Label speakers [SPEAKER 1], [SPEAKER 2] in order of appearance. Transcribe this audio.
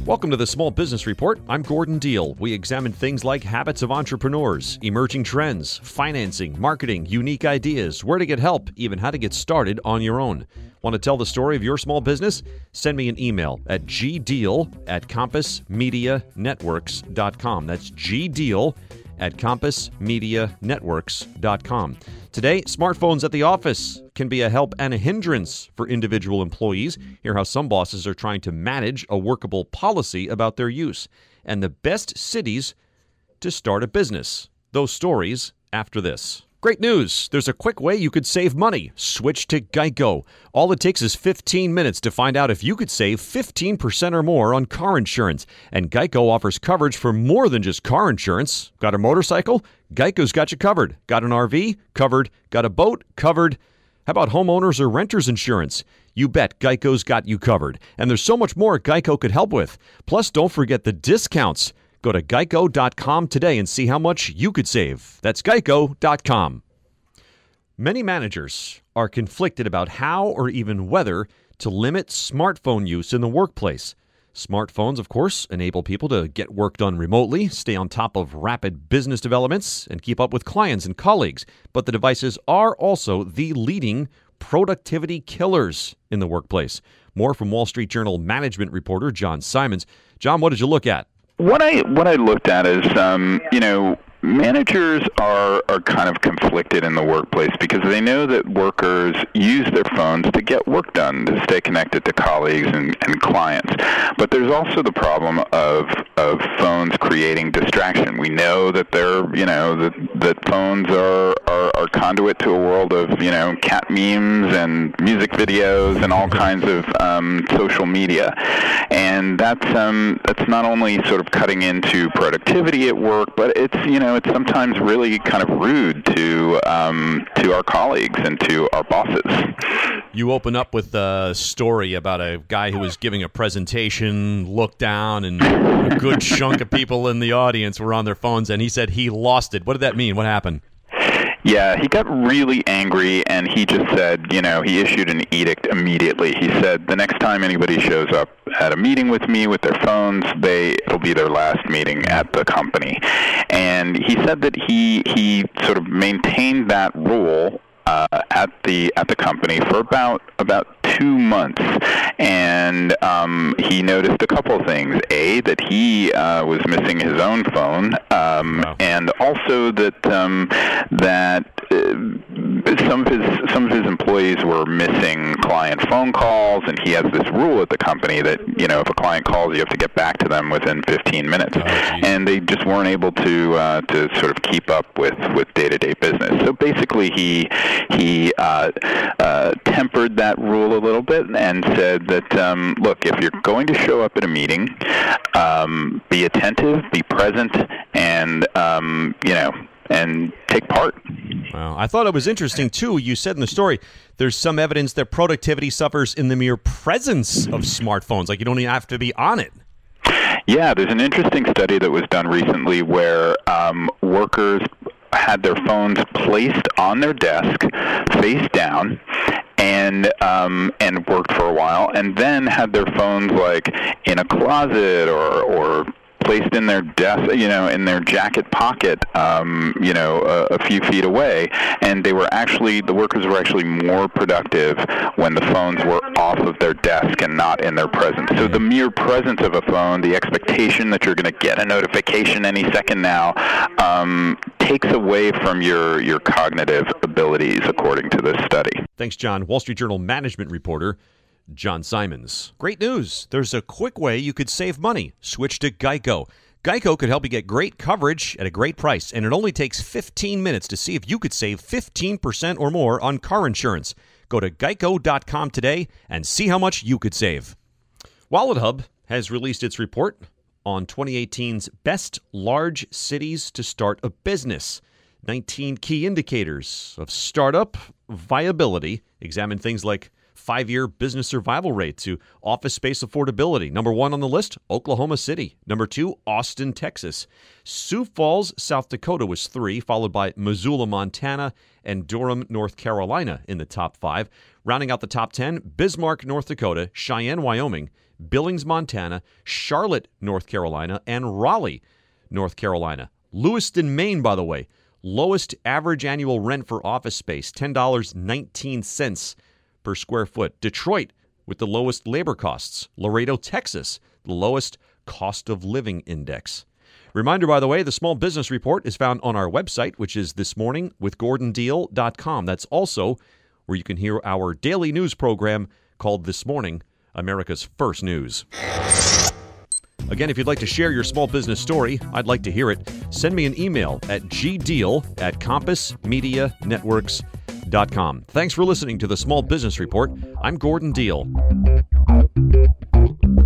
[SPEAKER 1] Welcome to the Small Business Report. I'm Gordon Deal. We examine things like habits of entrepreneurs, emerging trends, financing, marketing, unique ideas, where to get help, even how to get started on your own. Want to tell the story of your small business? Send me an email at gdeal@compassmedianetworks.com. That's gdeal@compassmedianetworks.com. Today, smartphones at the office can be a help and a hindrance for individual employees. Hear how some bosses are trying to manage a workable policy about their use. And the best cities to start a business. Those stories after this. Great news! There's a quick way you could save money. Switch to Geico. All it takes is 15 minutes to find out if you could save 15% or more on car insurance. And Geico offers coverage for more than just car insurance. Got a motorcycle? Geico's got you covered. Got an RV? Covered. Got a boat? Covered. How about homeowners or renters insurance? You bet Geico's got you covered. And there's so much more Geico could help with. Plus, don't forget the discounts. Go to geico.com today and see how much you could save. That's geico.com. Many managers are conflicted about how or even whether to limit smartphone use in the workplace. Smartphones, of course, enable people to get work done remotely, stay on top of rapid business developments, and keep up with clients and colleagues. But the devices are also the leading productivity killers in the workplace. More from Wall Street Journal management reporter John Simons. John, what did you look at?
[SPEAKER 2] What I looked at is, managers are kind of conflicted in the workplace because they know that workers use their phones to get work done, to stay connected to colleagues and clients. But there's also the problem of phones creating distraction. We know that that phones are conduit to a world of, cat memes and music videos and all kinds of social media. And that's not only sort of cutting into productivity at work, but it's sometimes really kind of rude to our colleagues and to our bosses.
[SPEAKER 1] You open up with a story about a guy who was giving a presentation, looked down, and a good chunk of people in the audience were on their phones, and he said he lost it. What did that mean? What happened?
[SPEAKER 2] Yeah, he got really angry, and he just said, he issued an edict immediately. He said, the next time anybody shows up at a meeting with me with their phones, it'll be their last meeting at the company. And he said that he sort of maintained that rule at the company for about 2 months, and he noticed a couple of things. A, that he was missing his own phone, and also that some of his employees were missing client phone calls, and he has this rule at the company that if a client calls, you have to get back to them within 15 minutes, and they just weren't able to sort of keep up with day-to-day business. So basically, he tempered that rule a little bit and said that, look, if you're going to show up at a meeting, be attentive, be present, and and take part.
[SPEAKER 1] Wow. I thought it was interesting, too. You said in the story there's some evidence that productivity suffers in the mere presence of smartphones. Like, you don't even have to be on it.
[SPEAKER 2] Yeah, there's an interesting study that was done recently where workers had their phones placed on their desk, face down, and worked for a while, and then had their phones like in a closet or placed in their desk, in their jacket pocket, a few feet away, and the workers were actually more productive when the phones were off of their desk and not in their presence. So the mere presence of a phone, the expectation that you're going to get a notification any second now, takes away from your cognitive abilities, according to this study.
[SPEAKER 1] Thanks, John. Wall Street Journal management reporter John Simons. Great news. There's a quick way you could save money. Switch to Geico. Geico could help you get great coverage at a great price, and it only takes 15 minutes to see if you could save 15% or more on car insurance. Go to geico.com today and see how much you could save. WalletHub has released its report on 2018's best large cities to start a business. 19 key indicators of startup viability examine things like 5-year business survival rate to office space affordability. Number 1 on the list, Oklahoma City. Number 2, Austin, Texas. Sioux Falls, South Dakota was 3, followed by Missoula, Montana, and Durham, North Carolina in the top 5. Rounding out the top 10, Bismarck, North Dakota, Cheyenne, Wyoming, Billings, Montana, Charlotte, North Carolina, and Raleigh, North Carolina. Lewiston, Maine, by the way, lowest average annual rent for office space, $10.19 per square foot. Detroit, with the lowest labor costs. Laredo, Texas, the lowest cost of living index. Reminder, by the way, the Small Business Report is found on our website, which is thismorningwithgordondeal.com. That's also where you can hear our daily news program called This Morning, America's First News. Again, if you'd like to share your small business story, I'd like to hear it. Send me an email at gdeal@compassmedianetworks.com. Thanks for listening to the Small Business Report. I'm Gordon Deal.